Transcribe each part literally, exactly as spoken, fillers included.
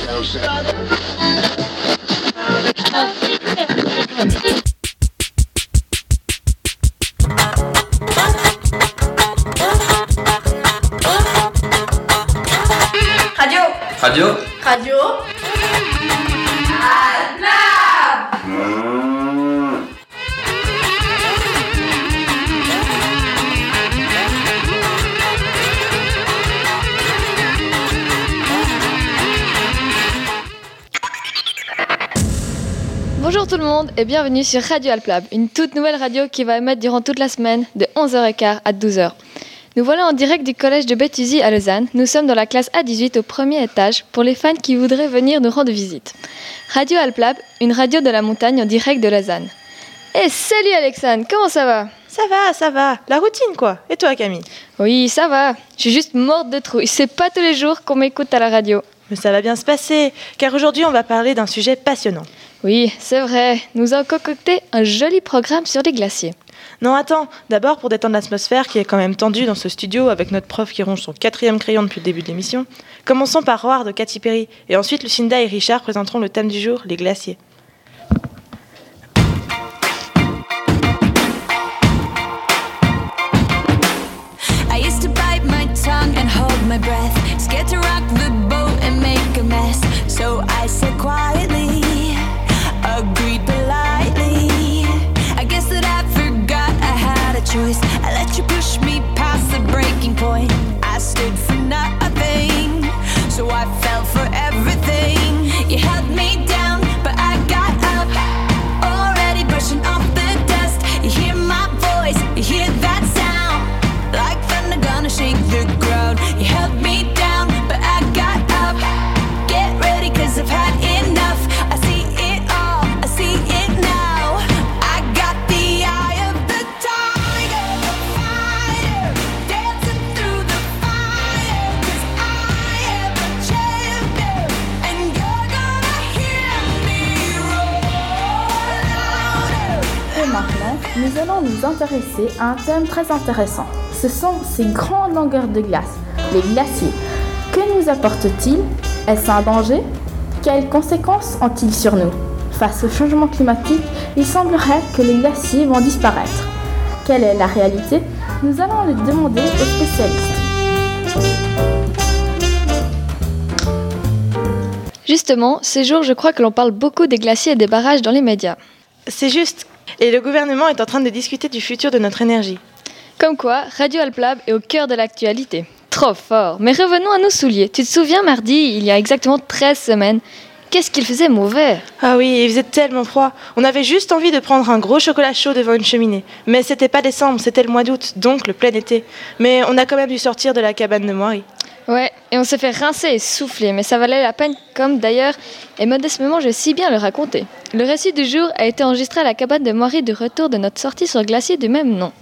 Radio. Radio. Radio. Bonjour tout le monde et bienvenue sur Radio Alplab, une toute nouvelle radio qui va émettre durant toute la semaine de onze heures quinze à douze heures. Nous voilà en direct du collège de Béthuzy à Lausanne. Nous sommes dans la classe A dix-huit au premier étage pour les fans qui voudraient venir nous rendre visite. Radio Alplab, une radio de la montagne en direct de Lausanne. Et salut Alexandre, comment ça va ? Ça va, ça va. La routine quoi. Et toi Camille ? Oui, ça va. Je suis juste morte de trouille. C'est pas tous les jours qu'on m'écoute à la radio. Mais ça va bien se passer, car aujourd'hui on va parler d'un sujet passionnant. Oui, c'est vrai. Nous avons concocté un joli programme sur les glaciers. Non, attends. D'abord, pour détendre l'atmosphère qui est quand même tendue dans ce studio avec notre prof qui ronge son quatrième crayon depuis le début de l'émission, commençons par Roar de Katy Perry. Et ensuite, Lucinda et Richard présenteront le thème du jour, les glaciers. I used to bite my tongue and hold my breath, scared to rock the boat and make a mess. So I said quietly, agreed politely. I guess that I forgot I had a choice. I let you push me past the breaking point. I stood for nothing, so I fell for everything. You held me down, but I got up, already brushing off the dust. You hear my voice, you hear that sound, like thunder gonna shake the ground. You held me down, but I got up. Get ready, cause I've had enough. I see it all, I see it now. I got the eye of the tiger, the fighter, dancing through the fire. Cause I am a champion, and you're gonna hear me roar louder. Et maintenant, nous allons nous intéresser à un thème très intéressant. Ce sont ces grandes longueurs de glace, les glaciers. Que nous apportent-ils ? Est-ce un danger ? Quelles conséquences ont-ils sur nous ? Face au changement climatique, il semblerait que les glaciers vont disparaître. Quelle est la réalité ? Nous allons le demander aux spécialistes. Justement, ces jours, je crois que l'on parle beaucoup des glaciers et des barrages dans les médias. C'est juste. Et le gouvernement est en train de discuter du futur de notre énergie. Comme quoi, Radio Alplab est au cœur de l'actualité. Trop fort. Mais revenons à nos souliers. Tu te souviens, mardi, il y a exactement treize semaines, qu'est-ce qu'il faisait mauvais ? Ah oui, il faisait tellement froid. On avait juste envie de prendre un gros chocolat chaud devant une cheminée. Mais c'était pas décembre, c'était le mois d'août, donc le plein été. Mais on a quand même dû sortir de la cabane de Moiry. Ouais, et on s'est fait rincer et souffler, mais ça valait la peine, comme d'ailleurs, et modestement, je vais si bien le raconter. Le récit du jour a été enregistré à la cabane de Moiry du retour de notre sortie sur le glacier du même nom.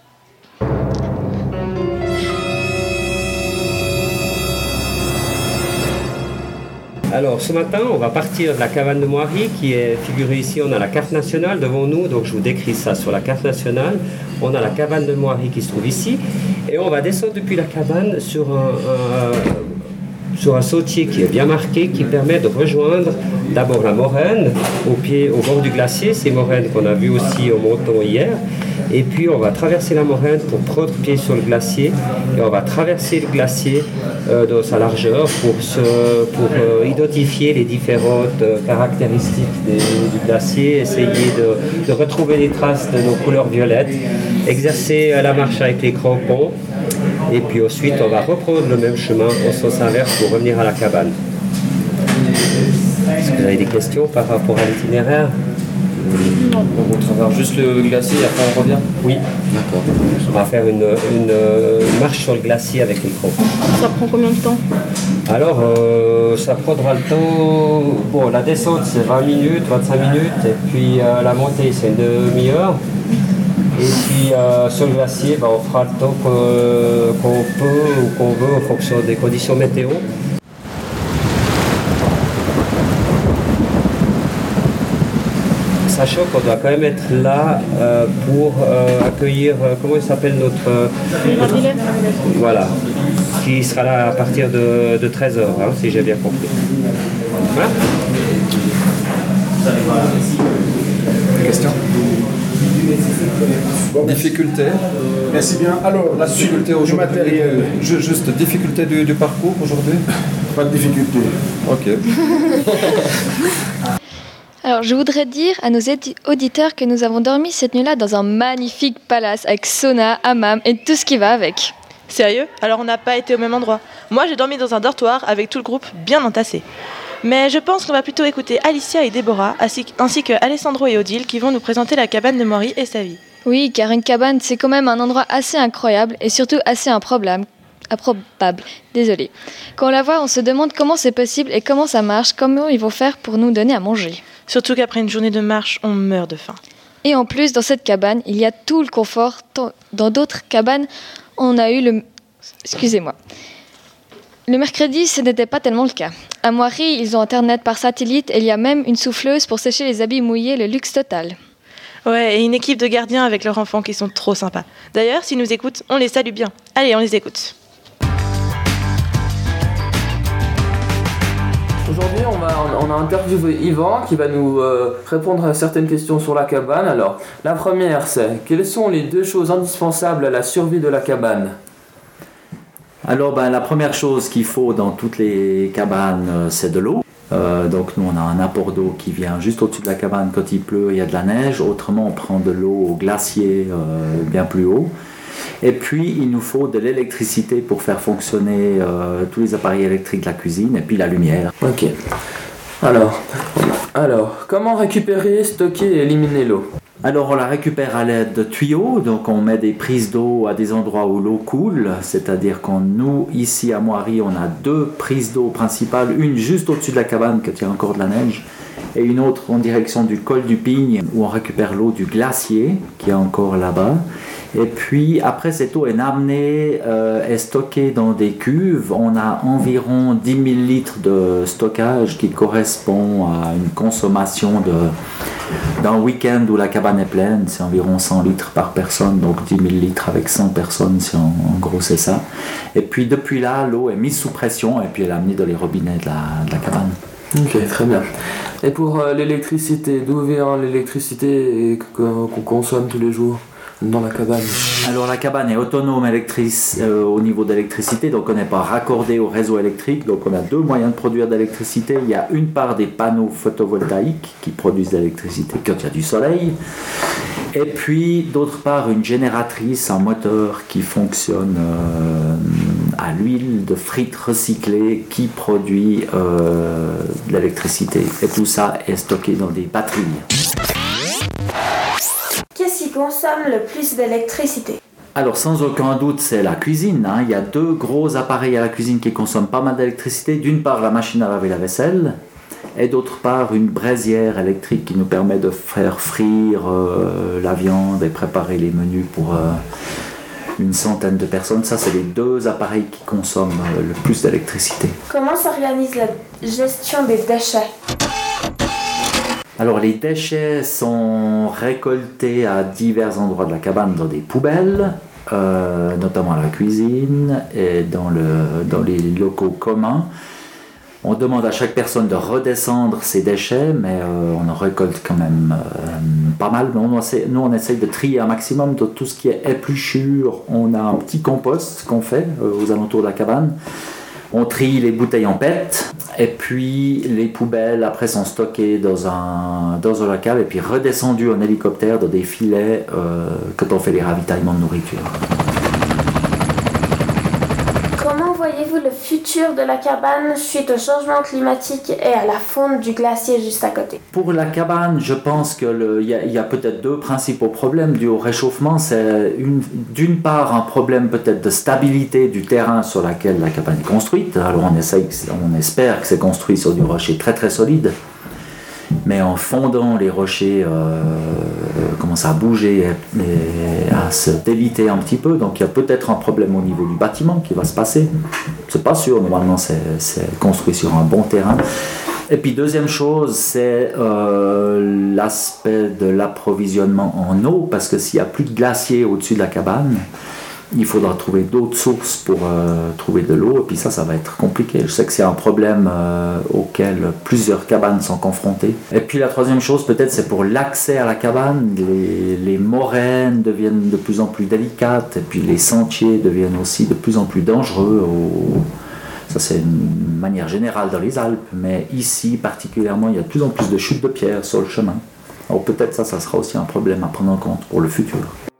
Alors ce matin, on va partir de la cabane de Moiry qui est figurée ici. On a la carte nationale devant nous, donc je vous décris ça sur la carte nationale. On a la cabane de Moiry qui se trouve ici et on va descendre depuis la cabane sur un, un, sur un sautier qui est bien marqué, qui permet de rejoindre d'abord la moraine au pied, au bord du glacier, ces moraines qu'on a vues aussi au montant hier. Et puis on va traverser la moraine pour prendre pied sur le glacier et on va traverser le glacier euh, dans sa largeur pour, se, pour euh, identifier les différentes euh, caractéristiques des, du glacier, essayer de, de retrouver les traces de nos couleurs violettes, exercer euh, la marche avec les crampons et puis ensuite on va reprendre le même chemin en sens inverse pour revenir à la cabane. Est-ce que vous avez des questions par rapport à l'itinéraire ? Non. On traverse juste le glacier et après on revient ? Oui. D'accord. On va faire une, une, une marche sur le glacier avec les crampons. Ça prend combien de temps ? Alors, euh, ça prendra le temps... Bon, la descente, c'est vingt minutes, vingt-cinq minutes. Et puis euh, la montée, c'est une demi-heure. Et puis euh, sur le glacier, bah, on fera le temps qu'on, qu'on peut ou qu'on veut en fonction des conditions météo. Sachant qu'on doit quand même être là euh, pour euh, accueillir, euh, comment il s'appelle notre... Euh, notre voilà, qui sera là à partir de, de treize heures, hein, si j'ai bien compris. Voilà. Question. Difficulté. Merci bien. Alors, la Difficulté suite du aujourd'hui. matériel. Ju- Juste difficulté du, du parcours aujourd'hui. Pas de difficulté. Ok. Alors, je voudrais dire à nos édi- auditeurs que nous avons dormi cette nuit-là dans un magnifique palace avec sauna, hammam et tout ce qui va avec. Sérieux? Alors on n'a pas été au même endroit. Moi j'ai dormi dans un dortoir avec tout le groupe bien entassé. Mais je pense qu'on va plutôt écouter Alicia et Déborah, ainsi, ainsi que Alessandro et Odile qui vont nous présenter la cabane de Maury et sa vie. Oui, car une cabane, c'est quand même un endroit assez incroyable et surtout assez improbable. Improbable, désolé. Quand on la voit, on se demande comment c'est possible et comment ça marche, comment ils vont faire pour nous donner à manger. Surtout qu'après une journée de marche, on meurt de faim. Et en plus, dans cette cabane, il y a tout le confort. Tant- Dans d'autres cabanes, on a eu le... Excusez-moi. Le mercredi, ce n'était pas tellement le cas. À Moiry, ils ont Internet par satellite et il y a même une souffleuse pour sécher les habits mouillés, le luxe total. Ouais, et une équipe de gardiens avec leurs enfants qui sont trop sympas. D'ailleurs, s'ils nous écoutent, on les salue bien. Allez, on les écoute. Aujourd'hui, on, va, on a interviewé Yvan qui va nous euh, répondre à certaines questions sur la cabane. Alors, la première, c'est quelles sont les deux choses indispensables à la survie de la cabane? Alors, ben, la première chose qu'il faut dans toutes les cabanes, euh, c'est de l'eau. Euh, donc, nous, on a un apport d'eau qui vient juste au-dessus de la cabane quand il pleut, il y a de la neige. Autrement, on prend de l'eau au glacier euh, bien plus haut. Et puis, il nous faut de l'électricité pour faire fonctionner euh, tous les appareils électriques de la cuisine et puis la lumière. Ok. Alors, alors comment récupérer, stocker et éliminer l'eau? Alors, on la récupère à l'aide de tuyaux, donc on met des prises d'eau à des endroits où l'eau coule, c'est-à-dire qu'on nous, ici à Moiry, on a deux prises d'eau principales, une juste au-dessus de la cabane quand il y a encore de la neige, et une autre en direction du col du Pigne, où on récupère l'eau du glacier, qui est encore là-bas. Et puis, après, cette eau est amenée, euh, est stockée dans des cuves. On a environ dix mille litres de stockage qui correspond à une consommation de, d'un week-end où la cabane est pleine. C'est environ cent litres par personne, donc dix mille litres avec cent personnes, si en, en gros c'est ça. Et puis, depuis là, l'eau est mise sous pression et puis elle est amenée dans les robinets de la, de la cabane. Ok, très bien. Et pour euh, l'électricité, d'où vient l'électricité qu'on consomme tous les jours dans la cabane? Alors la cabane est autonome électrice, euh, au niveau d'électricité, donc on n'est pas raccordé au réseau électrique, donc on a deux moyens de produire de l'électricité. Il y a une part des panneaux photovoltaïques qui produisent de l'électricité quand il y a du soleil, et puis d'autre part une génératrice, un moteur qui fonctionne euh, à l'huile de frite recyclée qui produit euh, de l'électricité, et tout ça est stocké dans des batteries. Qu'est-ce qui consomme le plus d'électricité? Alors sans aucun doute c'est la cuisine, hein. Il y a deux gros appareils à la cuisine qui consomment pas mal d'électricité. D'une part la machine à laver la vaisselle et d'autre part une braisière électrique qui nous permet de faire frire euh, la viande et préparer les menus pour euh, une centaine de personnes. Ça c'est les deux appareils qui consomment euh, le plus d'électricité. Comment s'organise la gestion des déchets? Alors les déchets sont récoltés à divers endroits de la cabane dans des poubelles, euh, notamment à la cuisine et dans, le, dans les locaux communs. On demande à chaque personne de redescendre ses déchets, mais euh, on en récolte quand même euh, pas mal. On essaie, nous on essaye de trier un maximum de tout ce qui est épluchure. On a un petit compost qu'on fait euh, aux alentours de la cabane. On trie les bouteilles en P E T et puis les poubelles après sont stockées dans un, dans un local et puis redescendues en hélicoptère dans des filets euh, quand on fait les ravitaillements de nourriture. Comment voyez-vous le futur de la cabane suite au changement climatique et à la fonte du glacier juste à côté? Pour la cabane, je pense qu'il y a, y a peut-être deux principaux problèmes dus au réchauffement. C'est une, d'une part un problème peut-être de stabilité du terrain sur lequel la cabane est construite. Alors on, essaye, on espère que c'est construit sur du rocher très très solide. Mais en fondant, les rochers euh, commencent à bouger et, et à se déliter un petit peu. Donc il y a peut-être un problème au niveau du bâtiment qui va se passer. C'est pas sûr, normalement c'est, c'est construit sur un bon terrain. Et puis deuxième chose, c'est euh, l'aspect de l'approvisionnement en eau, parce que s'il n'y a plus de glacier au-dessus de la cabane, il faudra trouver d'autres sources pour euh, trouver de l'eau, et puis ça, ça va être compliqué. Je sais que c'est un problème euh, auquel plusieurs cabanes sont confrontées. Et puis la troisième chose, peut-être, c'est pour l'accès à la cabane. Les, les moraines deviennent de plus en plus délicates, et puis les sentiers deviennent aussi de plus en plus dangereux. Au... Ça, c'est une manière générale dans les Alpes, mais ici, particulièrement, il y a de plus en plus de chutes de pierres sur le chemin. Alors peut-être ça, ça sera aussi un problème à prendre en compte pour le futur.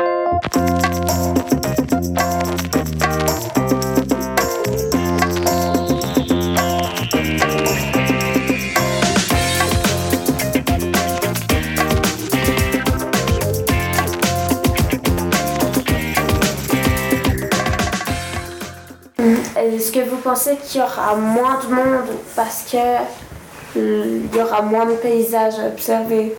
Est-ce que vous pensez qu'il y aura moins de monde parce que il y aura moins de paysages à observer?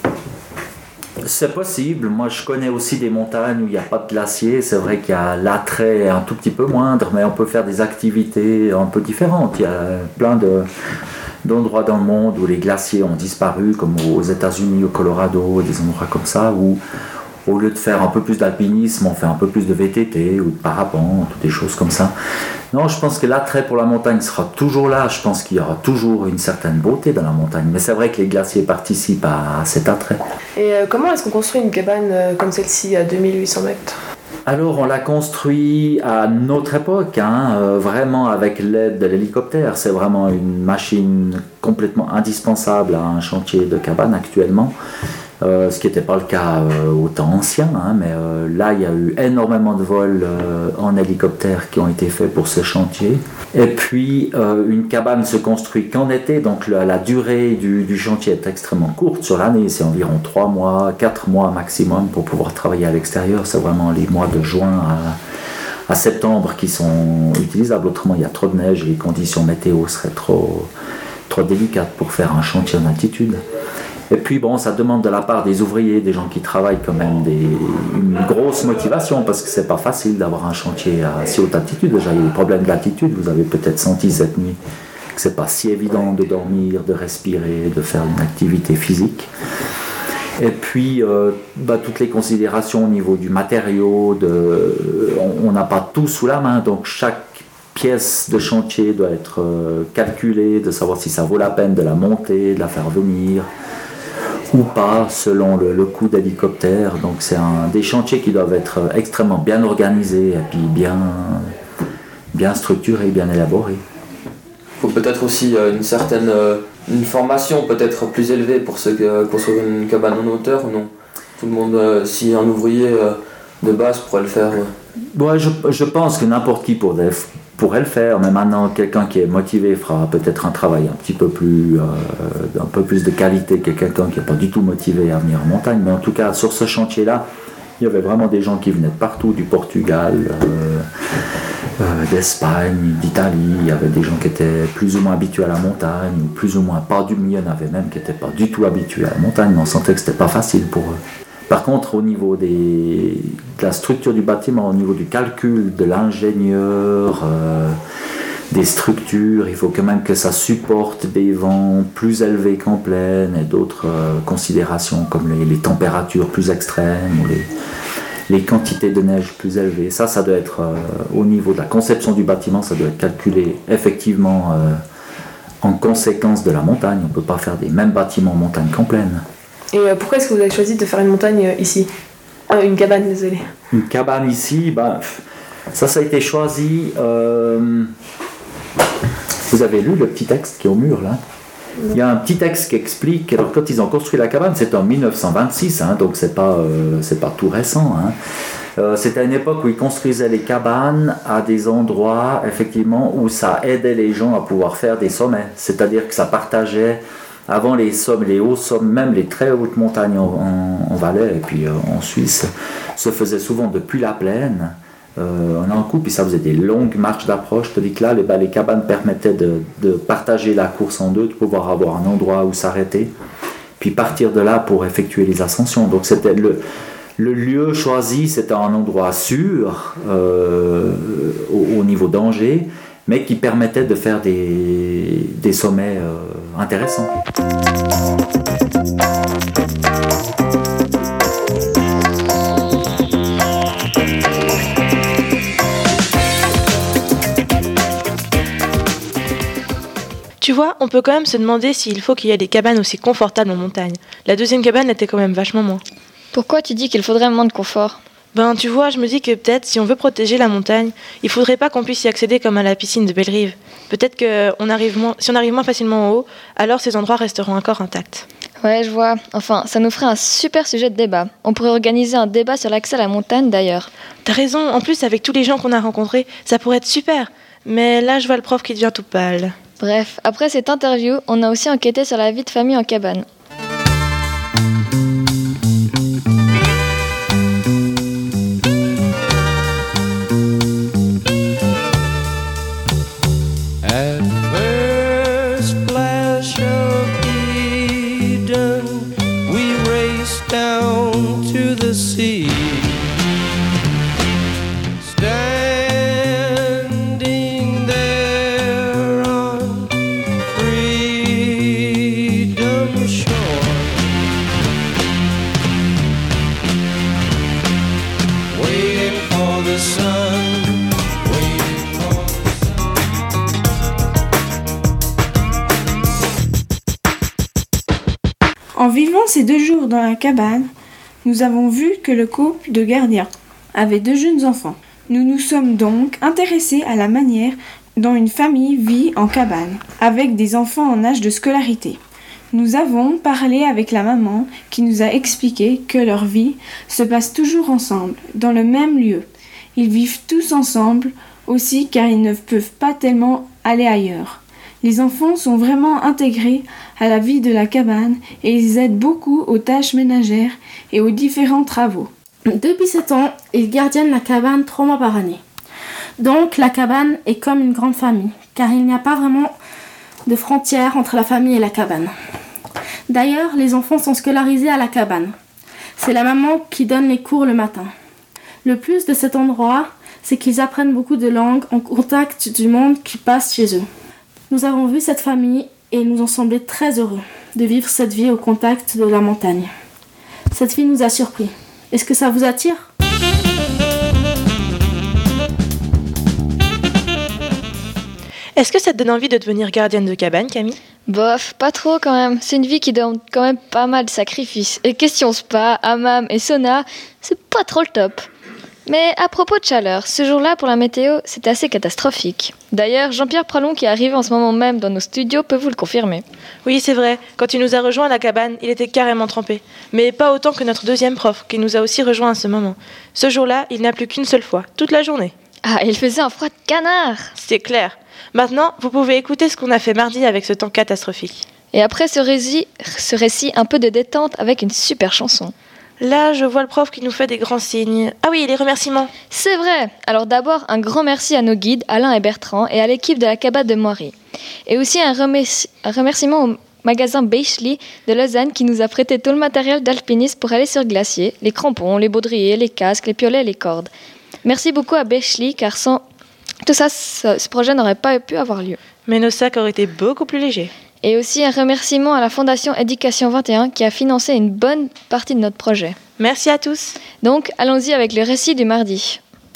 C'est possible. Moi, je connais aussi des montagnes où il n'y a pas de glacier. C'est vrai qu'il y a l'attrait un tout petit peu moindre, mais on peut faire des activités un peu différentes. Il y a plein de, d'endroits dans le monde où les glaciers ont disparu, comme aux États-Unis, au Colorado, des endroits comme ça, où au lieu de faire un peu plus d'alpinisme, on fait un peu plus de V T T ou de parapente, ou des choses comme ça. Non, je pense que l'attrait pour la montagne sera toujours là. Je pense qu'il y aura toujours une certaine beauté dans la montagne. Mais c'est vrai que les glaciers participent à cet attrait. Et euh, comment est-ce qu'on construit une cabane euh, comme celle-ci à deux mille huit cents mètres? Alors, on l'a construit à notre époque, hein, euh, vraiment avec l'aide de l'hélicoptère. C'est vraiment une machine complètement indispensable à un chantier de cabane actuellement. Euh, ce qui n'était pas le cas euh, au temps ancien, hein, mais euh, là il y a eu énormément de vols euh, en hélicoptère qui ont été faits pour ce chantier. Et puis euh, une cabane se construit qu'en été, donc la, la durée du, du chantier est extrêmement courte sur l'année, c'est environ trois mois, quatre mois maximum pour pouvoir travailler à l'extérieur. C'est vraiment les mois de juin à, à septembre qui sont utilisables, autrement il y a trop de neige et les conditions météo seraient trop, trop délicates pour faire un chantier en altitude. Et puis bon, ça demande de la part des ouvriers, des gens qui travaillent quand même, des, une grosse motivation parce que c'est pas facile d'avoir un chantier à si haute altitude. Déjà, il y a des problèmes d'altitude, vous avez peut-être senti cette nuit que c'est pas si évident de dormir, de respirer, de faire une activité physique. Et puis, euh, bah, toutes les considérations au niveau du matériau, de, on n'a pas tout sous la main, donc chaque pièce de chantier doit être euh, calculée, de savoir si ça vaut la peine de la monter, de la faire venir ou pas, selon le, le coût d'hélicoptère. Donc c'est un, des chantiers qui doivent être extrêmement bien organisés et puis bien, bien structurés, bien élaborés. Il faut peut-être aussi euh, une certaine euh, une formation peut-être plus élevée pour ceux qui euh, construisent une cabane en hauteur, ou non? Tout le monde, euh, si un ouvrier euh, de base pourrait le faire. Euh. Ouais, je, je pense que n'importe qui pourrait, pourrait le faire, mais maintenant quelqu'un qui est motivé fera peut-être un travail un petit peu plus, euh, un peu plus de qualité que quelqu'un qui n'est pas du tout motivé à venir en montagne. Mais en tout cas, sur ce chantier-là, il y avait vraiment des gens qui venaient de partout, du Portugal, euh, euh, d'Espagne, d'Italie. Il y avait des gens qui étaient plus ou moins habitués à la montagne, ou plus ou moins pas du milieu. Il y en avait même qui n'étaient pas du tout habitués à la montagne, mais on sentait que c'était pas facile pour eux. Par contre, au niveau des, de la structure du bâtiment, au niveau du calcul de l'ingénieur, euh, des structures, il faut quand même que ça supporte des vents plus élevés qu'en plaine et d'autres euh, considérations comme les, les températures plus extrêmes ou les, les quantités de neige plus élevées. Ça, ça doit être euh, au niveau de la conception du bâtiment, ça doit être calculé effectivement euh, en conséquence de la montagne. On ne peut pas faire des mêmes bâtiments en montagne qu'en plaine. Et euh, pourquoi est-ce que vous avez choisi de faire une montagne euh, ici euh, Une cabane, désolé. Une cabane ici, ben, ça, ça a été choisi. Euh, vous avez lu le petit texte qui est au mur là? Il y a un petit texte qui explique. Alors, quand ils ont construit la cabane, c'était en dix-neuf cent vingt-six, hein, donc c'est pas, euh, c'est pas tout récent. Hein. Euh, c'était à une époque où ils construisaient les cabanes à des endroits, effectivement, où ça aidait les gens à pouvoir faire des sommets. C'est-à-dire que ça partageait. Avant les sommets, les hauts sommets, même les très hautes montagnes en, en, en Valais et puis euh, en Suisse, se faisaient souvent depuis la plaine, euh, en un coup, puis ça faisait des longues marches d'approche. Tandis que là, les, bah, les cabanes permettaient de, de partager la course en deux, de pouvoir avoir un endroit où s'arrêter, puis partir de là pour effectuer les ascensions. Donc c'était le, le lieu choisi, c'était un endroit sûr euh, au, au niveau danger, mais qui permettait de faire des, des sommets euh, intéressants. Tu vois, on peut quand même se demander s'il faut qu'il y ait des cabanes aussi confortables en montagne. La deuxième cabane était quand même vachement moins. Pourquoi tu dis qu'il faudrait moins de confort? Ben, tu vois, je me dis que peut-être, si on veut protéger la montagne, il faudrait pas qu'on puisse y accéder comme à la piscine de Belle-Rive. Peut-être que on arrive moins, si on arrive moins facilement en haut, alors ces endroits resteront encore intacts. Ouais, je vois. Enfin, ça nous ferait un super sujet de débat. On pourrait organiser un débat sur l'accès à la montagne, d'ailleurs. T'as raison, en plus, avec tous les gens qu'on a rencontrés, ça pourrait être super. Mais là, je vois le prof qui devient tout pâle. Bref, après cette interview, on a aussi enquêté sur la vie de famille en cabane. En vivant ces deux jours dans la cabane, nous avons vu que le couple de gardiens avait deux jeunes enfants. Nous nous sommes donc intéressés à la manière dont une famille vit en cabane, avec des enfants en âge de scolarité. Nous avons parlé avec la maman qui nous a expliqué que leur vie se passe toujours ensemble, dans le même lieu. Ils vivent tous ensemble aussi car ils ne peuvent pas tellement aller ailleurs. Les enfants sont vraiment intégrés à la vie de la cabane et ils aident beaucoup aux tâches ménagères et aux différents travaux. Depuis sept ans, ils gardiennent la cabane trois mois par année. Donc la cabane est comme une grande famille, car il n'y a pas vraiment de frontière entre la famille et la cabane. D'ailleurs, les enfants sont scolarisés à la cabane. C'est la maman qui donne les cours le matin. Le plus de cet endroit, c'est qu'ils apprennent beaucoup de langues en contact du monde qui passe chez eux. Nous avons vu cette famille et ils nous ont semblé très heureux de vivre cette vie au contact de la montagne. Cette vie nous a surpris. Est-ce que ça vous attire ? Est-ce que ça te donne envie de devenir gardienne de cabane, Camille ? Bof, pas trop quand même. C'est une vie qui demande quand même pas mal de sacrifices. Et question spa, hammam et sauna, c'est pas trop le top. Mais à propos de chaleur, ce jour-là pour la météo, c'était assez catastrophique. D'ailleurs, Jean-Pierre Pralon, qui est arrivé en ce moment même dans nos studios, peut vous le confirmer. Oui, c'est vrai. Quand il nous a rejoints à la cabane, il était carrément trempé. Mais pas autant que notre deuxième prof, qui nous a aussi rejoints à ce moment. Ce jour-là, il n'a plu qu'une seule fois, toute la journée. Ah, il faisait un froid de canard. C'est clair. Maintenant, vous pouvez écouter ce qu'on a fait mardi avec ce temps catastrophique. Et après ce récit, ce récit, un peu de détente avec une super chanson. Là, je vois le prof qui nous fait des grands signes. Ah oui, les remerciements. C'est vrai. Alors d'abord, un grand merci à nos guides, Alain et Bertrand, et à l'équipe de la cabane de Moiry. Et aussi un, remerci- un remerciement au magasin Beichley de Lausanne qui nous a prêté tout le matériel d'alpinisme pour aller sur glacier, les crampons, les baudriers, les casques, les piolets et les cordes. Merci beaucoup à Beichley, car sans tout ça, ce, ce projet n'aurait pas pu avoir lieu. Mais nos sacs auraient été beaucoup plus légers. Et aussi un remerciement à la Fondation Éducation vingt et un qui a financé une bonne partie de notre projet. Merci à tous. Donc, allons-y avec le récit du mardi.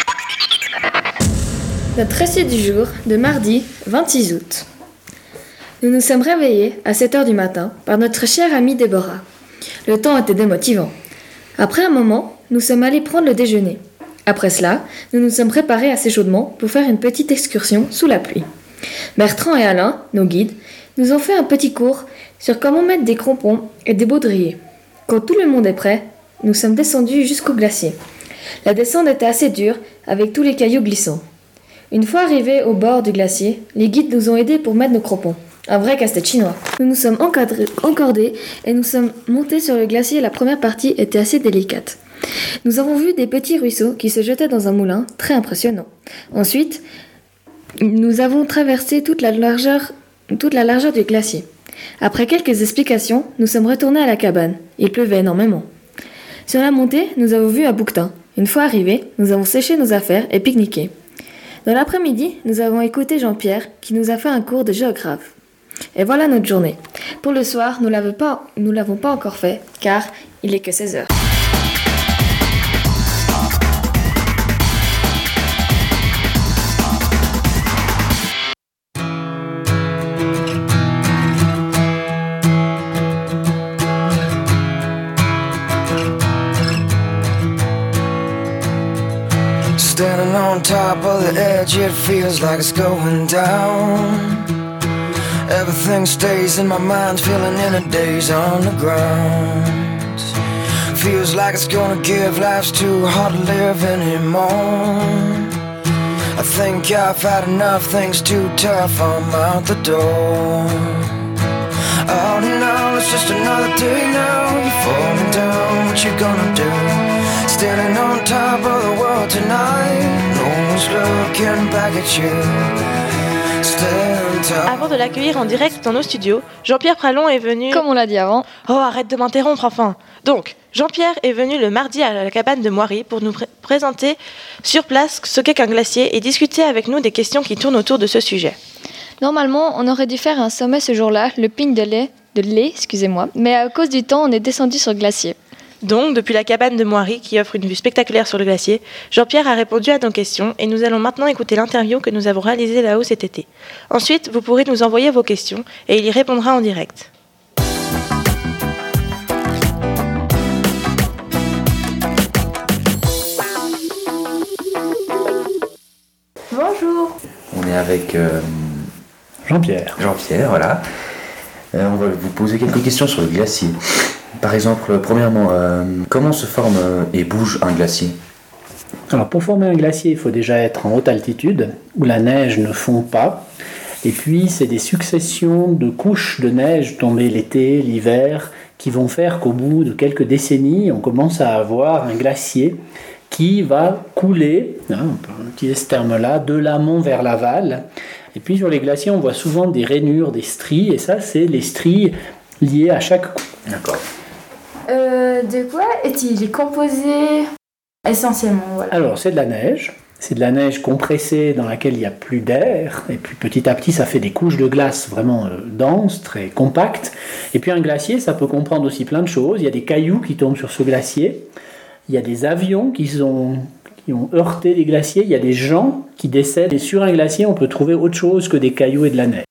Notre récit du jour de mardi vingt-six août. Nous nous sommes réveillés à sept heures du matin par notre chère amie Déborah. Le temps était démotivant. Après un moment, nous sommes allés prendre le déjeuner. Après cela, nous nous sommes préparés assez chaudement pour faire une petite excursion sous la pluie. Bertrand et Alain, nos guides, nous ont fait un petit cours sur comment mettre des crampons et des baudriers. Quand tout le monde est prêt, nous sommes descendus jusqu'au glacier. La descente était assez dure, avec tous les cailloux glissants. Une fois arrivés au bord du glacier, les guides nous ont aidés pour mettre nos crampons. Un vrai casse-tête chinois. Nous nous sommes encadrés, encordés et nous sommes montés sur le glacier. La première partie était assez délicate. Nous avons vu des petits ruisseaux qui se jetaient dans un moulin, très impressionnant. Ensuite, nous avons traversé toute la largeur toute la largeur du glacier. Après quelques explications, nous sommes retournés à la cabane. Il pleuvait énormément. Sur la montée, nous avons vu un bouquetin. Une fois arrivés, nous avons séché nos affaires et pique-niqué. Dans l'après-midi, nous avons écouté Jean-Pierre qui nous a fait un cours de géographe. Et voilà notre journée. Pour le soir, nous l'avons pas, nous l'avons pas encore fait, car il est que seize heures. top of the edge, it feels like it's going down. Everything stays in my mind, feeling in a daze on the ground. Feels like it's gonna give, life's too hard to live anymore. I think I've had enough, things too tough, I'm out the door. All in all, it's just another day now. You're falling down, what you gonna do? Standing on top of the world tonight. No one's looking back at you. Avant de l'accueillir en direct dans nos studios, Jean-Pierre Pralon est venu... Comme on l'a dit avant. Oh, arrête de m'interrompre enfin. Donc, Jean-Pierre est venu le mardi à la cabane de Moiry pour nous pr- présenter sur place ce qu'est qu'un glacier et discuter avec nous des questions qui tournent autour de ce sujet. Normalement, on aurait dû faire un sommet ce jour-là, le Pic de lait, de lait, excusez-moi, mais à cause du temps, on est descendu sur le glacier. Donc, depuis la cabane de Moiry, qui offre une vue spectaculaire sur le glacier, Jean-Pierre a répondu à nos questions et nous allons maintenant écouter l'interview que nous avons réalisée là-haut cet été. Ensuite, vous pourrez nous envoyer vos questions et il y répondra en direct. Bonjour. On est avec euh, Jean-Pierre. Jean-Pierre, voilà. Euh, on va vous poser quelques questions sur le glacier. Par exemple, premièrement, euh, comment se forme euh, et bouge un glacier ? Alors pour former un glacier, il faut déjà être en haute altitude, où la neige ne fond pas. Et puis c'est des successions de couches de neige tombées l'été, l'hiver, qui vont faire qu'au bout de quelques décennies, on commence à avoir un glacier qui va couler, hein, on peut utiliser ce terme-là, de l'amont vers l'aval. Et puis sur les glaciers, on voit souvent des rainures, des stries, et ça c'est les stries liées à chaque couche. D'accord. Euh, de quoi est-il composé essentiellement voilà. Alors, c'est de la neige. C'est de la neige compressée dans laquelle il n'y a plus d'air. Et puis, petit à petit, ça fait des couches de glace vraiment euh, denses, très compactes. Et puis, un glacier, ça peut comprendre aussi plein de choses. Il y a des cailloux qui tombent sur ce glacier. Il y a des avions qui, sont, qui ont heurté des glaciers. Il y a des gens qui décèdent. Et sur un glacier, on peut trouver autre chose que des cailloux et de la neige.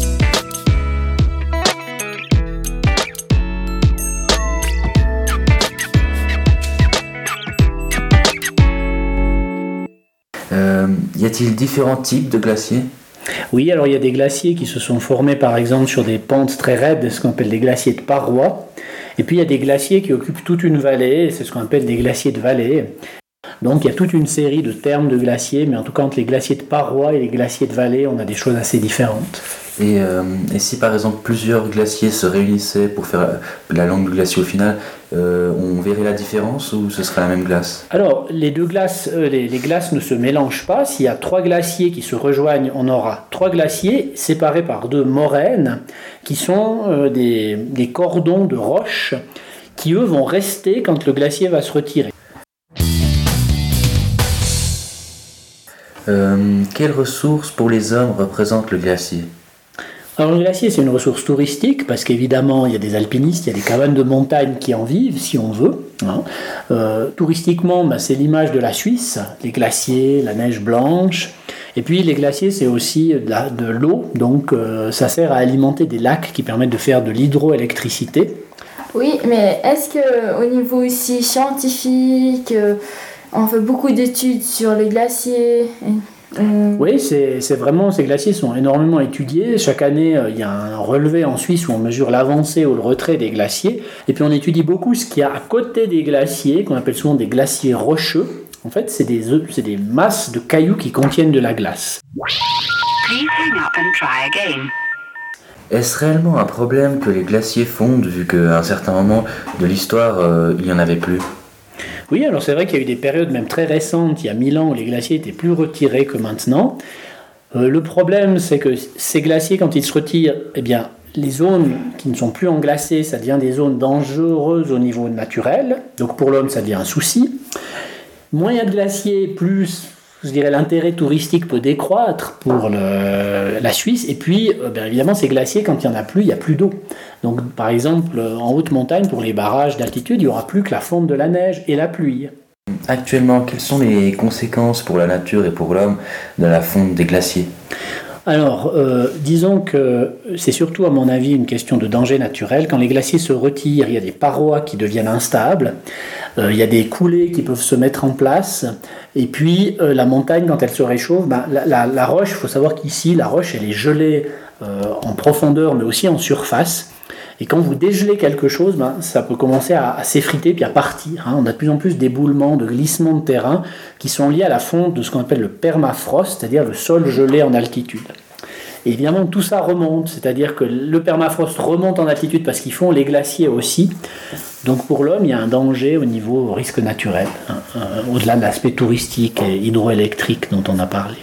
Euh, y a-t-il différents types de glaciers ? Oui, alors il y a des glaciers qui se sont formés par exemple sur des pentes très raides, ce qu'on appelle des glaciers de parois. Et puis il y a des glaciers qui occupent toute une vallée, c'est ce qu'on appelle des glaciers de vallée. Donc il y a toute une série de termes de glaciers, mais en tout cas entre les glaciers de parois et les glaciers de vallée, on a des choses assez différentes. Et, euh, et si par exemple plusieurs glaciers se réunissaient pour faire la langue du glacier au final, euh, on verrait la différence ou ce serait la même glace ? Alors les deux glaces, euh, les, les glaces ne se mélangent pas. S'il y a trois glaciers qui se rejoignent, on aura trois glaciers séparés par deux moraines qui sont euh, des, des cordons de roches qui eux vont rester quand le glacier va se retirer. Euh, quelles ressources pour les hommes représente le glacier ? Alors le glacier c'est une ressource touristique parce qu'évidemment il y a des alpinistes, il y a des cabanes de montagne qui en vivent si on veut. Hein. Euh, touristiquement bah, c'est l'image de la Suisse, les glaciers, la neige blanche. Et puis les glaciers c'est aussi de, la, de l'eau, donc euh, ça sert à alimenter des lacs qui permettent de faire de l'hydroélectricité. Oui, mais est-ce qu'au niveau aussi scientifique, euh, on fait beaucoup d'études sur les glaciers et... Oui, c'est, c'est vraiment, ces glaciers sont énormément étudiés. Chaque année, euh, il y a un relevé en Suisse où on mesure l'avancée ou le retrait des glaciers. Et puis on étudie beaucoup ce qu'il y a à côté des glaciers, qu'on appelle souvent des glaciers rocheux. En fait, c'est des, c'est des masses de cailloux qui contiennent de la glace. Please hang up and try again. Est-ce réellement un problème que les glaciers fondent, vu qu'à un certain moment de l'histoire, euh, il n'y en avait plus ? Oui, alors c'est vrai qu'il y a eu des périodes même très récentes, il y a mille ans, où les glaciers étaient plus retirés que maintenant. Euh, le problème, c'est que ces glaciers, quand ils se retirent, eh bien, les zones qui ne sont plus englacées, ça devient des zones dangereuses au niveau naturel. Donc pour l'homme, ça devient un souci. Moins il y a de glaciers, plus, je dirais, l'intérêt touristique peut décroître pour le, la Suisse. Et puis, euh, bien évidemment, ces glaciers, quand il n'y en a plus, il n'y a plus d'eau. Donc, par exemple, en haute montagne, pour les barrages d'altitude, il n'y aura plus que la fonte de la neige et la pluie. Actuellement, quelles sont les conséquences pour la nature et pour l'homme de la fonte des glaciers ? Alors, euh, disons que c'est surtout, à mon avis, une question de danger naturel. Quand les glaciers se retirent, il y a des parois qui deviennent instables, euh, il y a des coulées qui peuvent se mettre en place, et puis euh, la montagne, quand elle se réchauffe, ben, la, la, la roche, il faut savoir qu'ici, la roche, elle est gelée euh, en profondeur, mais aussi en surface. Et quand vous dégelez quelque chose, ben, ça peut commencer à, à s'effriter puis à partir. Hein. On a de plus en plus d'éboulements, de glissements de terrain qui sont liés à la fonte de ce qu'on appelle le permafrost, c'est-à-dire le sol gelé en altitude. Et évidemment, tout ça remonte, c'est-à-dire que le permafrost remonte en altitude parce qu'ils font les glaciers aussi. Donc pour l'homme, il y a un danger au niveau risque naturel, hein, euh, au-delà de l'aspect touristique et hydroélectrique dont on a parlé.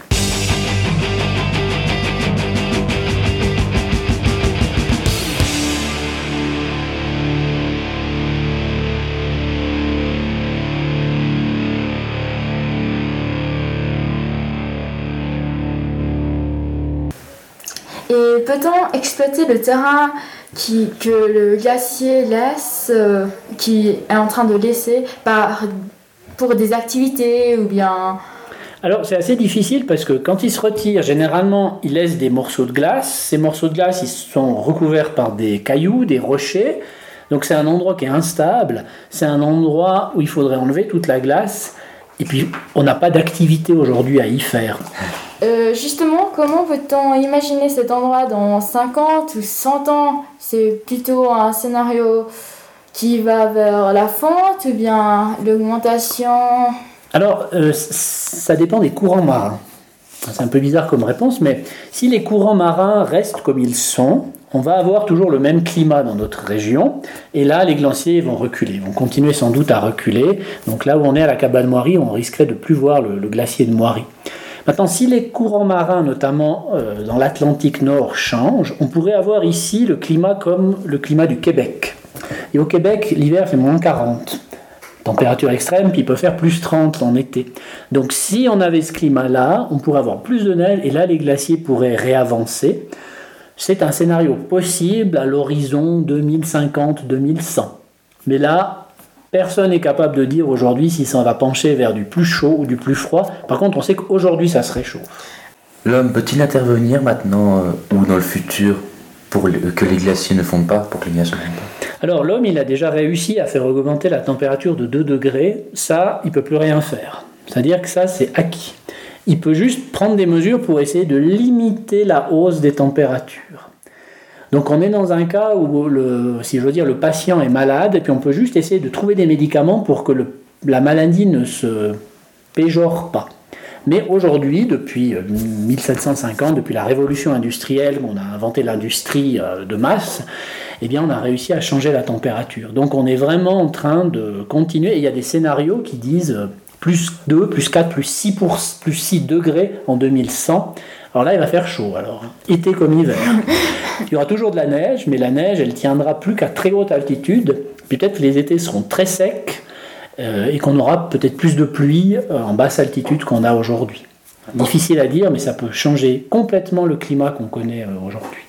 Et peut-on exploiter le terrain qui, que le glacier laisse, euh, qui est en train de laisser par, pour des activités ou bien... Alors c'est assez difficile parce que quand il se retire, généralement il laisse des morceaux de glace. Ces morceaux de glace ils sont recouverts par des cailloux, des rochers. Donc c'est un endroit qui est instable. C'est un endroit où il faudrait enlever toute la glace. Et puis on n'a pas d'activité aujourd'hui à y faire. Euh, justement, comment peut-on imaginer cet endroit dans cinquante ou cent ans? C'est plutôt un scénario qui va vers la fonte ou bien l'augmentation? Alors, euh, ça dépend des courants marins. C'est un peu bizarre comme réponse, mais si les courants marins restent comme ils sont, on va avoir toujours le même climat dans notre région. Et là, les glaciers vont reculer, vont continuer sans doute à reculer. Donc là où on est à la cabane Moiry, on risquerait de plus voir le, le glacier de Moiry. Maintenant, si les courants marins, notamment euh, dans l'Atlantique Nord, changent, on pourrait avoir ici le climat comme le climat du Québec. Et au Québec, l'hiver fait moins quarante. Température extrême, puis il peut faire plus trente en été. Donc si on avait ce climat-là, on pourrait avoir plus de neige, et là, les glaciers pourraient réavancer. C'est un scénario possible à l'horizon deux mille cinquante deux mille cent. Mais là, personne n'est capable de dire aujourd'hui si ça va pencher vers du plus chaud ou du plus froid. Par contre, on sait qu'aujourd'hui, ça se réchauffe. L'homme peut-il intervenir maintenant euh, ou dans le futur pour que les glaciers ne fondent pas, pour que les glaciers ne fondent pas? Alors l'homme, il a déjà réussi à faire augmenter la température de deux degrés. Ça, il ne peut plus rien faire. C'est-à-dire que ça, c'est acquis. Il peut juste prendre des mesures pour essayer de limiter la hausse des températures. Donc on est dans un cas où, le, si je veux dire, le patient est malade, et puis on peut juste essayer de trouver des médicaments pour que le, la maladie ne se péjore pas. Mais aujourd'hui, depuis mille sept cent cinquante, depuis la révolution industrielle, on a inventé l'industrie de masse, eh bien on a réussi à changer la température. Donc on est vraiment en train de continuer, et il y a des scénarios qui disent plus deux, plus quatre, plus six, pour, plus six degrés en deux mille cent. Alors là, il va faire chaud, alors, été comme hiver. Il y aura toujours de la neige, mais la neige, elle tiendra plus qu'à très haute altitude. Peut-être que les étés seront très secs euh, et qu'on aura peut-être plus de pluie euh, en basse altitude qu'on a aujourd'hui. Difficile à dire, mais ça peut changer complètement le climat qu'on connaît euh, aujourd'hui.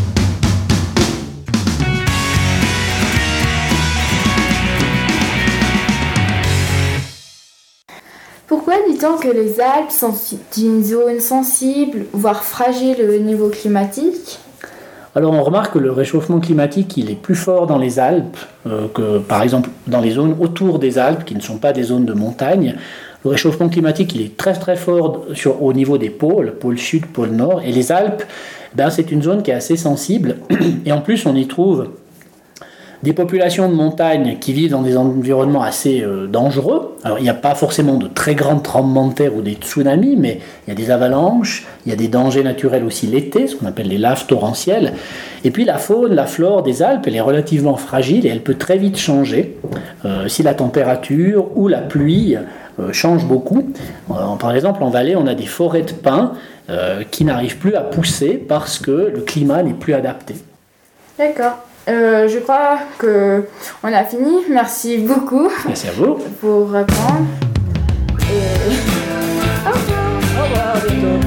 Pourquoi dit-on que les Alpes sont une zone sensible, voire fragile au niveau climatique? Alors on remarque que le réchauffement climatique il est plus fort dans les Alpes euh, que par exemple dans les zones autour des Alpes qui ne sont pas des zones de montagne. Le réchauffement climatique il est très très fort sur, au niveau des pôles, pôle sud, pôle nord, et les Alpes ben, c'est une zone qui est assez sensible et en plus on y trouve des populations de montagne qui vivent dans des environnements assez euh, dangereux. Alors il n'y a pas forcément de très grands tremblements de terre ou des tsunamis, mais il y a des avalanches, il y a des dangers naturels aussi l'été, ce qu'on appelle les laves torrentielles. Et puis la faune, la flore des Alpes, elle est relativement fragile et elle peut très vite changer euh, si la température ou la pluie euh, change beaucoup. Euh, par exemple en Valais, on a des forêts de pins euh, qui n'arrivent plus à pousser parce que le climat n'est plus adapté. D'accord. Euh, je crois que on a fini. Merci beaucoup. Merci à vous. Pour répondre. Et... Au revoir. Au revoir, à bientôt.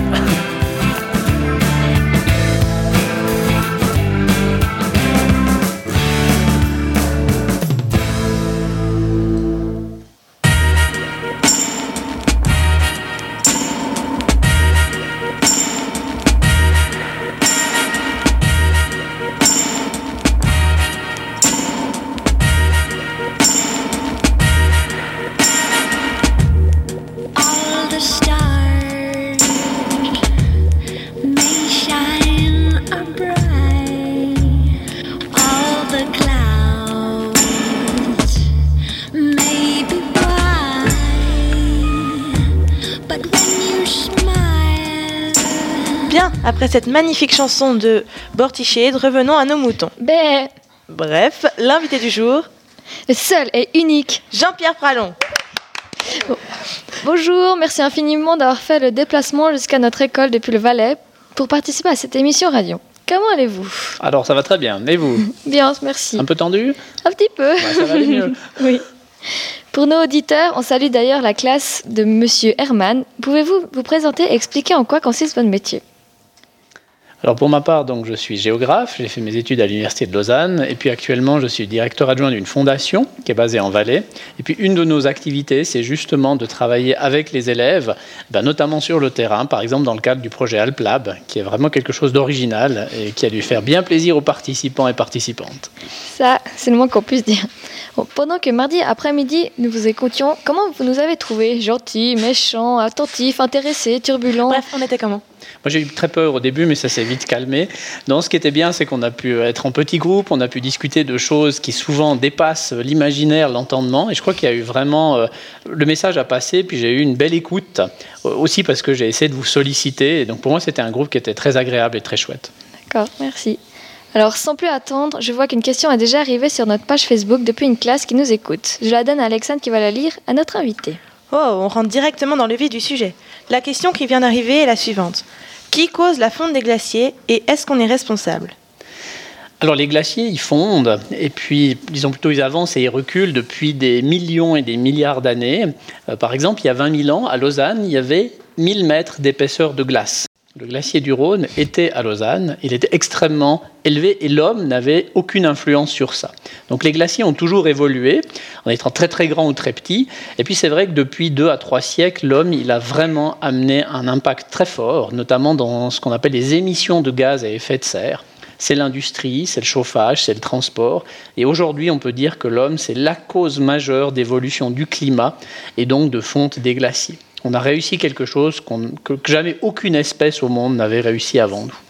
Après cette magnifique chanson de Bortiched, revenons à nos moutons. Ben. Bref, l'invité du jour... Le seul et unique. Jean-Pierre Pralon. Bon. Bonjour, merci infiniment d'avoir fait le déplacement jusqu'à notre école depuis le Valais pour participer à cette émission radio. Comment allez-vous? Alors, ça va très bien. Et vous? Bien, merci. Un peu tendu? Un petit peu. Ouais, ça va aller mieux. Oui. Pour nos auditeurs, on salue d'ailleurs la classe de Monsieur Herman. Pouvez-vous vous présenter et expliquer en quoi consiste votre métier? Alors pour ma part, donc, je suis géographe, j'ai fait mes études à l'Université de Lausanne et puis actuellement je suis directeur adjoint d'une fondation qui est basée en Valais. Et puis une de nos activités, c'est justement de travailler avec les élèves, ben, notamment sur le terrain, par exemple dans le cadre du projet AlpLab, qui est vraiment quelque chose d'original et qui a dû faire bien plaisir aux participants et participantes. Ça, c'est le moins qu'on puisse dire. Bon, pendant que mardi après-midi, nous vous écoutions, comment vous nous avez trouvés? Gentils, méchants, attentifs, intéressés, turbulents? Bref, on était comment? Moi, j'ai eu très peur au début, mais ça s'est vite calmé. Non, ce qui était bien, c'est qu'on a pu être en petits groupes, on a pu discuter de choses qui souvent dépassent l'imaginaire, l'entendement. Et je crois qu'il y a eu vraiment... Euh, le message a passé, puis j'ai eu une belle écoute, euh, aussi parce que j'ai essayé de vous solliciter. Et donc pour moi, c'était un groupe qui était très agréable et très chouette. D'accord, merci. Alors, sans plus attendre, je vois qu'une question est déjà arrivée sur notre page Facebook depuis une classe qui nous écoute. Je la donne à Alexandre qui va la lire à notre invité. Oh, on rentre directement dans le vif du sujet. La question qui vient d'arriver est la suivante. Qui cause la fonte des glaciers et est-ce qu'on est responsable? Alors les glaciers, ils fondent et puis, disons plutôt, ils avancent et ils reculent depuis des millions et des milliards d'années. Euh, par exemple, il y a vingt mille ans, à Lausanne, il y avait mille mètres d'épaisseur de glace. Le glacier du Rhône était à Lausanne, il était extrêmement élevé et l'homme n'avait aucune influence sur ça. Donc les glaciers ont toujours évolué, en étant très très grands ou très petits. Et puis c'est vrai que depuis deux à trois siècles, l'homme il a vraiment amené un impact très fort, notamment dans ce qu'on appelle les émissions de gaz à effet de serre. C'est l'industrie, c'est le chauffage, c'est le transport. Et aujourd'hui, on peut dire que l'homme, c'est la cause majeure d'évolution du climat et donc de fonte des glaciers. On a réussi quelque chose qu'on, que jamais aucune espèce au monde n'avait réussi avant nous.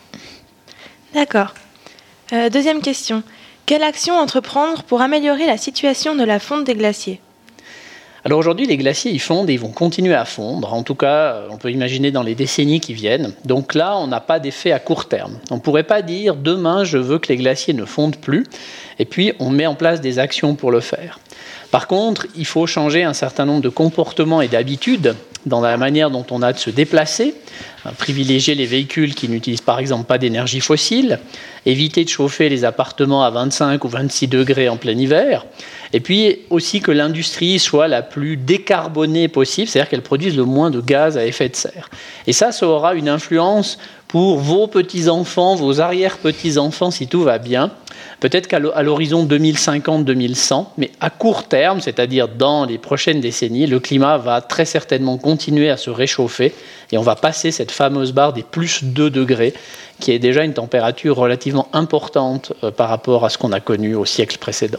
D'accord. Euh, deuxième question. Quelle action entreprendre pour améliorer la situation de la fonte des glaciers? Alors aujourd'hui, les glaciers, ils fondent et ils vont continuer à fondre. En tout cas, on peut imaginer dans les décennies qui viennent. Donc là, on n'a pas d'effet à court terme. On ne pourrait pas dire « demain, je veux que les glaciers ne fondent plus » et puis on met en place des actions pour le faire. Par contre, il faut changer un certain nombre de comportements et d'habitudes dans la manière dont on a de se déplacer, privilégier les véhicules qui n'utilisent par exemple pas d'énergie fossile, éviter de chauffer les appartements à vingt-cinq ou vingt-six degrés en plein hiver, et puis aussi que l'industrie soit la plus décarbonée possible, c'est-à-dire qu'elle produise le moins de gaz à effet de serre. Et ça, ça aura une influence pour vos petits-enfants, vos arrière-petits-enfants, si tout va bien. Peut-être qu'à l'horizon deux mille cinquante deux mille cent, mais à court terme, c'est-à-dire dans les prochaines décennies, le climat va très certainement continuer à se réchauffer et on va passer cette fameuse barre des plus deux degrés, qui est déjà une température relativement importante euh, par rapport à ce qu'on a connu au siècle précédent.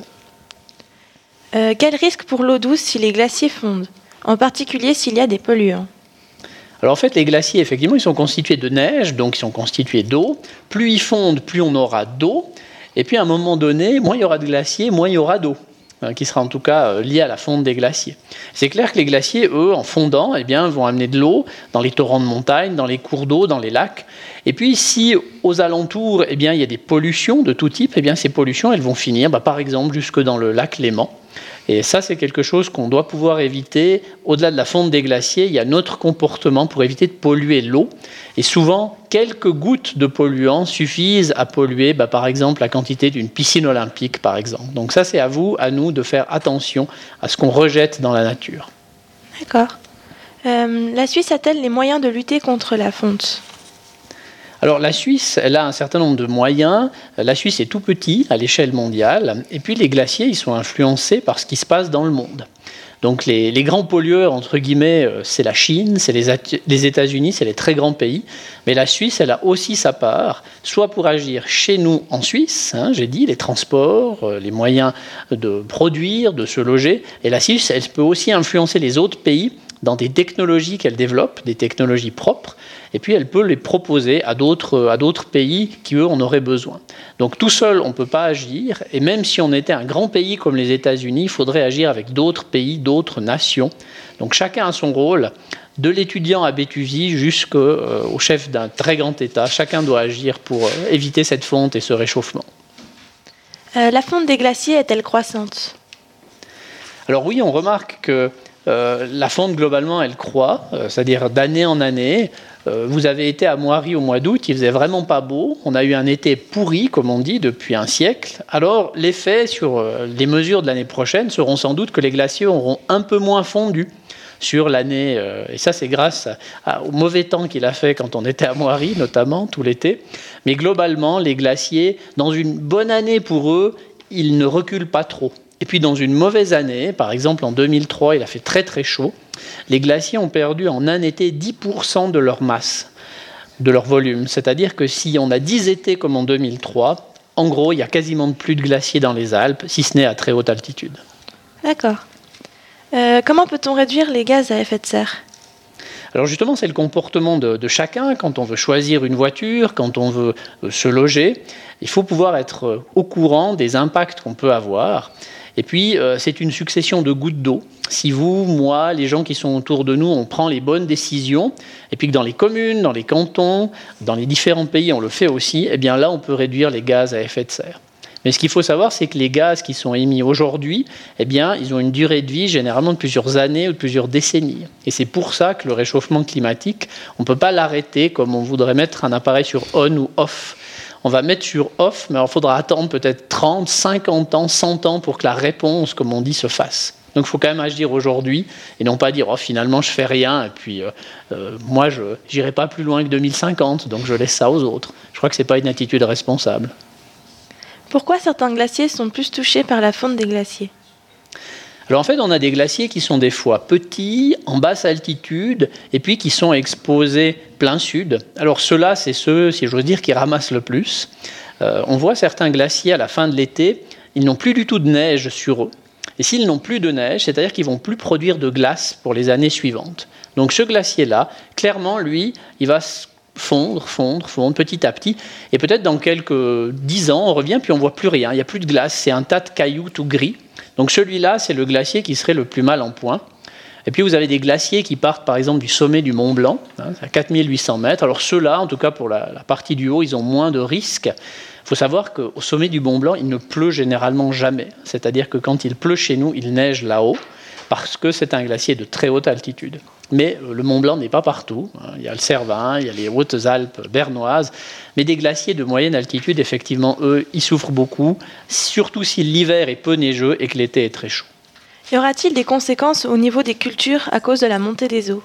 Euh, quel risque pour l'eau douce si les glaciers fondent? En particulier s'il y a des polluants? Alors en fait, les glaciers, effectivement, ils sont constitués de neige, donc ils sont constitués d'eau. Plus ils fondent, plus on aura d'eau. Et puis à un moment donné, moins il y aura de glaciers, moins il y aura d'eau, hein, qui sera en tout cas euh, liée à la fonte des glaciers. C'est clair que les glaciers, eux, en fondant, eh bien, vont amener de l'eau dans les torrents de montagne, dans les cours d'eau, dans les lacs. Et puis si aux alentours, eh bien, il y a des pollutions de tout type, eh bien, ces pollutions, elles vont finir, bah, par exemple, jusque dans le lac Léman. Et ça, c'est quelque chose qu'on doit pouvoir éviter. Au-delà de la fonte des glaciers, il y a notre comportement pour éviter de polluer l'eau. Et souvent, quelques gouttes de polluants suffisent à polluer, bah, par exemple, la quantité d'une piscine olympique, par exemple. Donc ça, c'est à vous, à nous, de faire attention à ce qu'on rejette dans la nature. D'accord. Euh, la Suisse a-t-elle les moyens de lutter contre la fonte ? Alors la Suisse, elle a un certain nombre de moyens. La Suisse est tout petit à l'échelle mondiale. Et puis les glaciers, ils sont influencés par ce qui se passe dans le monde. Donc les, les grands pollueurs, entre guillemets, c'est la Chine, c'est les, les États-Unis, c'est les très grands pays. Mais la Suisse, elle a aussi sa part, soit pour agir chez nous en Suisse, hein, j'ai dit, les transports, les moyens de produire, de se loger. Et la Suisse, elle peut aussi influencer les autres pays dans des technologies qu'elle développe, des technologies propres, et puis elle peut les proposer à d'autres, à d'autres pays qui, eux, en auraient besoin. Donc tout seul, on ne peut pas agir, et même si on était un grand pays comme les États-Unis, il faudrait agir avec d'autres pays, d'autres nations. Donc chacun a son rôle de l'étudiant à Béthusy jusqu'au euh, chef d'un très grand État. Chacun doit agir pour euh, éviter cette fonte et ce réchauffement. Euh, la fonte des glaciers est-elle croissante ? Alors oui, on remarque que euh, la fonte globalement elle croît, euh, c'est-à-dire d'année en année. Euh, vous avez été à Moiry au mois d'août, il faisait vraiment pas beau, on a eu un été pourri comme on dit depuis un siècle. Alors l'effet sur euh, les mesures de l'année prochaine seront sans doute que les glaciers auront un peu moins fondu sur l'année, euh, et ça c'est grâce à, à, au mauvais temps qu'il a fait quand on était à Moiry notamment tout l'été. Mais globalement les glaciers, dans une bonne année pour eux, ils ne reculent pas trop. Et puis dans une mauvaise année, par exemple en deux mille trois, il a fait très très chaud, les glaciers ont perdu en un été dix pour cent de leur masse, de leur volume. C'est-à-dire que si on a dix étés comme en deux mille trois, en gros, il y a quasiment plus de glaciers dans les Alpes, si ce n'est à très haute altitude. D'accord. Euh, comment peut-on réduire les gaz à effet de serre ? Alors justement, c'est le comportement de, de chacun quand on veut choisir une voiture, quand on veut euh, se loger. Il faut pouvoir être euh, au courant des impacts qu'on peut avoir. Et puis, euh, c'est une succession de gouttes d'eau. Si vous, moi, les gens qui sont autour de nous, on prend les bonnes décisions, et puis que dans les communes, dans les cantons, dans les différents pays, on le fait aussi, eh bien là, on peut réduire les gaz à effet de serre. Mais ce qu'il faut savoir, c'est que les gaz qui sont émis aujourd'hui, eh bien, ils ont une durée de vie généralement de plusieurs années ou de plusieurs décennies. Et c'est pour ça que le réchauffement climatique, on ne peut pas l'arrêter comme on voudrait mettre un appareil sur on ou off. On va mettre sur off, mais il faudra attendre peut-être trente, cinquante ans, cent ans pour que la réponse, comme on dit, se fasse. Donc il faut quand même agir aujourd'hui et non pas dire oh, finalement je fais rien et puis euh, euh, moi je n'irai pas plus loin que deux mille cinquante, donc je laisse ça aux autres. Je crois que ce n'est pas une attitude responsable. Pourquoi certains glaciers sont plus touchés par la fonte des glaciers ? Alors en fait, on a des glaciers qui sont des fois petits, en basse altitude, et puis qui sont exposés plein sud. Alors ceux-là, c'est ceux, si j'ose dire, qui ramassent le plus. Euh, on voit certains glaciers à la fin de l'été, ils n'ont plus du tout de neige sur eux. Et s'ils n'ont plus de neige, c'est-à-dire qu'ils ne vont plus produire de glace pour les années suivantes. Donc ce glacier-là, clairement, lui, il va fondre, fondre, fondre petit à petit. Et peut-être dans quelques dix ans, on revient, puis on ne voit plus rien. Il n'y a plus de glace, c'est un tas de cailloux tout gris. Donc celui-là, c'est le glacier qui serait le plus mal en point. Et puis vous avez des glaciers qui partent par exemple du sommet du Mont Blanc, hein, à quatre mille huit cents mètres. Alors ceux-là, en tout cas pour la, la partie du haut, ils ont moins de risques. Il faut savoir qu'au sommet du Mont Blanc, il ne pleut généralement jamais. C'est-à-dire que quand il pleut chez nous, il neige là-haut, parce que c'est un glacier de très haute altitude. Mais le Mont Blanc n'est pas partout. Il y a le Cervin, il y a les Hautes-Alpes bernoises. Mais des glaciers de moyenne altitude, effectivement, eux, ils souffrent beaucoup, surtout si l'hiver est peu neigeux et que l'été est très chaud. Y aura-t-il des conséquences au niveau des cultures à cause de la montée des eaux ?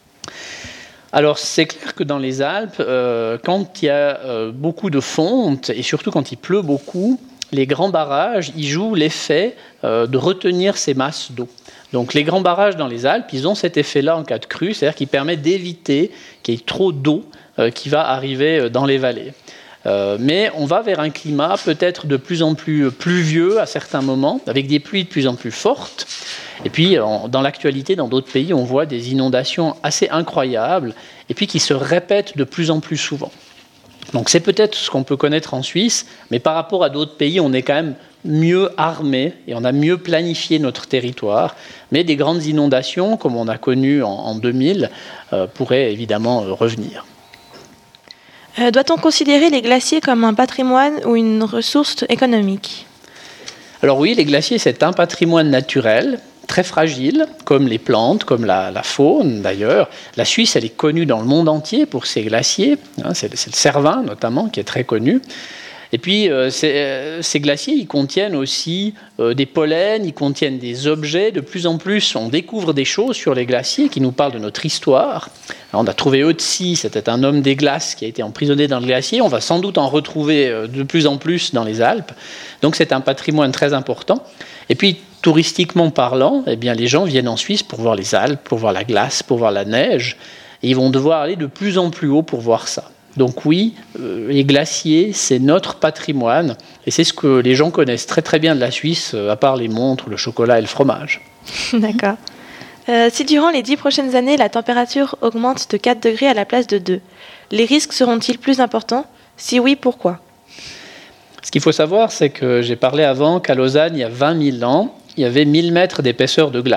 Alors c'est clair que dans les Alpes, euh, quand il y a euh, beaucoup de fonte, et surtout quand il pleut beaucoup, les grands barrages, ils jouent l'effet euh, de retenir ces masses d'eau. Donc les grands barrages dans les Alpes, ils ont cet effet-là en cas de crue, c'est-à-dire qu'ils permettent d'éviter qu'il y ait trop d'eau euh, qui va arriver dans les vallées. Euh, mais on va vers un climat peut-être de plus en plus pluvieux à certains moments, avec des pluies de plus en plus fortes. Et puis en, dans l'actualité, dans d'autres pays, on voit des inondations assez incroyables, et puis qui se répètent de plus en plus souvent. Donc c'est peut-être ce qu'on peut connaître en Suisse, mais par rapport à d'autres pays, on est quand même mieux armé et on a mieux planifié notre territoire. Mais des grandes inondations, comme on a connu en, en deux mille, euh, pourraient évidemment euh, revenir. Euh, doit-on considérer les glaciers comme un patrimoine ou une ressource économique ? Alors oui, les glaciers, c'est un patrimoine naturel, très fragile, comme les plantes, comme la, la faune d'ailleurs. La Suisse, elle est connue dans le monde entier pour ses glaciers. Hein, c'est, c'est le Cervin notamment qui est très connu. Et puis, euh, ces, ces glaciers, ils contiennent aussi euh, des pollens, ils contiennent des objets. De plus en plus, on découvre des choses sur les glaciers qui nous parlent de notre histoire. Alors, on a trouvé Otzi, c'était un homme des glaces qui a été emprisonné dans le glacier. On va sans doute en retrouver euh, de plus en plus dans les Alpes. Donc, c'est un patrimoine très important. Et puis, touristiquement parlant, eh bien, les gens viennent en Suisse pour voir les Alpes, pour voir la glace, pour voir la neige. Et ils vont devoir aller de plus en plus haut pour voir ça. Donc oui, euh, les glaciers, c'est notre patrimoine, et c'est ce que les gens connaissent très très bien de la Suisse, euh, à part les montres, le chocolat et le fromage. D'accord. Euh, si durant les dix prochaines années, la température augmente de quatre degrés à la place de deux, les risques seront-ils plus importants ? Si oui, pourquoi ? Ce qu'il faut savoir, c'est que j'ai parlé avant qu'à Lausanne, il y a vingt mille ans, il y avait mille mètres d'épaisseur de glace.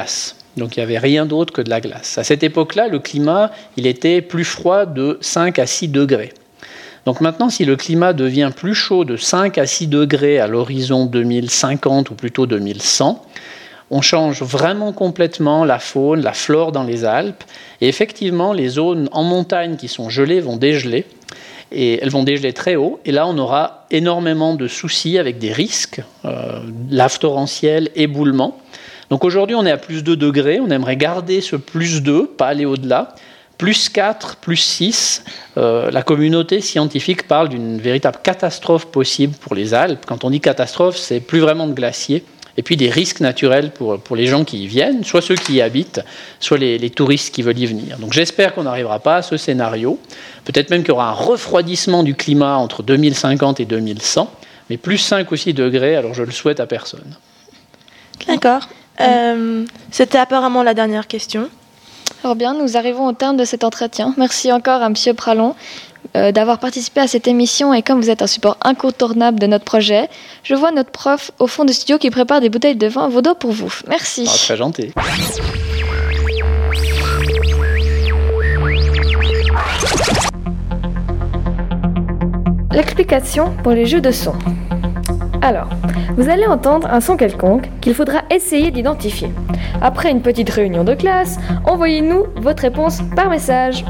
Donc il n'y avait rien d'autre que de la glace. À cette époque-là, le climat, il était plus froid de cinq à six degrés. Donc maintenant, si le climat devient plus chaud de cinq à six degrés à l'horizon deux mille cinquante ou plutôt deux mille cent, on change vraiment complètement la faune, la flore dans les Alpes. Et effectivement, les zones en montagne qui sont gelées vont dégeler. Et elles vont dégeler très haut. Et là, on aura énormément de soucis avec des risques, euh, lave torrentielle, éboulement. Donc aujourd'hui, on est à plus deux degrés. On aimerait garder ce plus deux, pas aller au-delà. Plus quatre, plus six, euh, la communauté scientifique parle d'une véritable catastrophe possible pour les Alpes. Quand on dit catastrophe, c'est plus vraiment de glaciers, et puis des risques naturels pour, pour les gens qui y viennent, soit ceux qui y habitent, soit les, les touristes qui veulent y venir. Donc j'espère qu'on n'arrivera pas à ce scénario. Peut-être même qu'il y aura un refroidissement du climat entre deux mille cinquante et deux mille cent, mais plus cinq ou six degrés, alors je le souhaite à personne. D'accord. Euh, c'était apparemment la dernière question. Alors bien, nous arrivons au terme de cet entretien. Merci encore à M. Pralon euh, d'avoir participé à cette émission et comme vous êtes un support incontournable de notre projet, je vois notre prof au fond du studio qui prépare des bouteilles de vin à vos dos pour vous. Merci. Ah, très gentil. L'explication pour les jeux de son. Alors, vous allez entendre un son quelconque qu'il faudra essayer d'identifier. Après une petite réunion de classe, envoyez-nous votre réponse par message.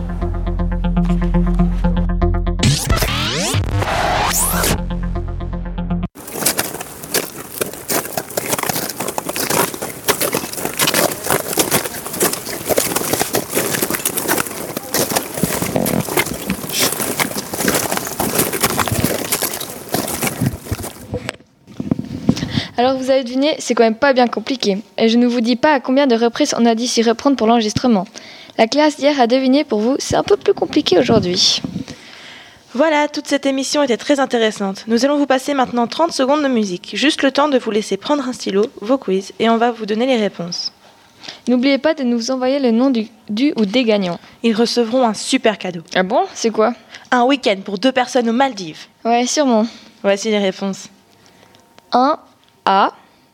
Alors vous avez deviné, c'est quand même pas bien compliqué. Et je ne vous dis pas à combien de reprises on a dû s'y reprendre pour l'enregistrement. La classe d'hier a deviné pour vous, c'est un peu plus compliqué aujourd'hui. Voilà, toute cette émission était très intéressante. Nous allons vous passer maintenant trente secondes de musique. Juste le temps de vous laisser prendre un stylo, vos quiz, et on va vous donner les réponses. N'oubliez pas de nous envoyer le nom du, du ou des gagnants. Ils recevront un super cadeau. Ah bon? C'est quoi? Un week-end pour deux personnes aux Maldives. Ouais, sûrement. Voici les réponses. un A,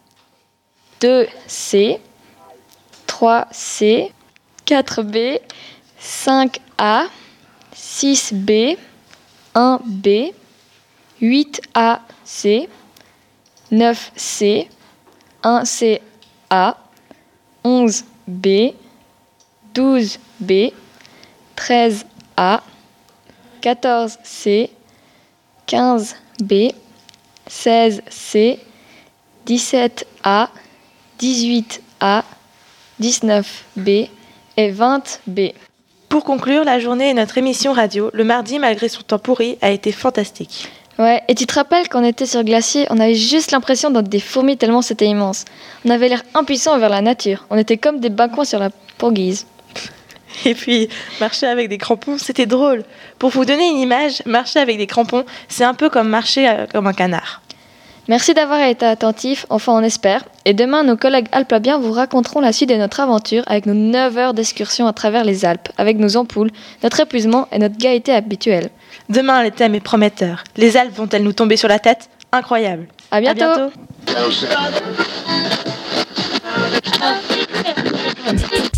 deux C, trois C, quatre B, cinq A, six B, un B, huit A C, neuf C, un C A, onze B, douze B, treize A, quatorze C, quinze B, seize C, dix-sept A, dix-huit A, dix-neuf B et vingt B. Pour conclure la journée et notre émission radio, le mardi, malgré son temps pourri, a été fantastique. Ouais, et tu te rappelles quand on était sur glacier, on avait juste l'impression d'être des fourmis tellement c'était immense. On avait l'air impuissant envers la nature. On était comme des bacons sur la pourguise. Et puis, marcher avec des crampons, c'était drôle. Pour vous donner une image, marcher avec des crampons, c'est un peu comme marcher euh, comme un canard. Merci d'avoir été attentifs, enfin on espère. Et demain, nos collègues alplabiens vous raconteront la suite de notre aventure avec nos neuf heures d'excursion à travers les Alpes, avec nos ampoules, notre épuisement et notre gaieté habituelle. Demain, le thème est prometteur. Les Alpes vont-elles nous tomber sur la tête? Incroyable. À bientôt. À bientôt.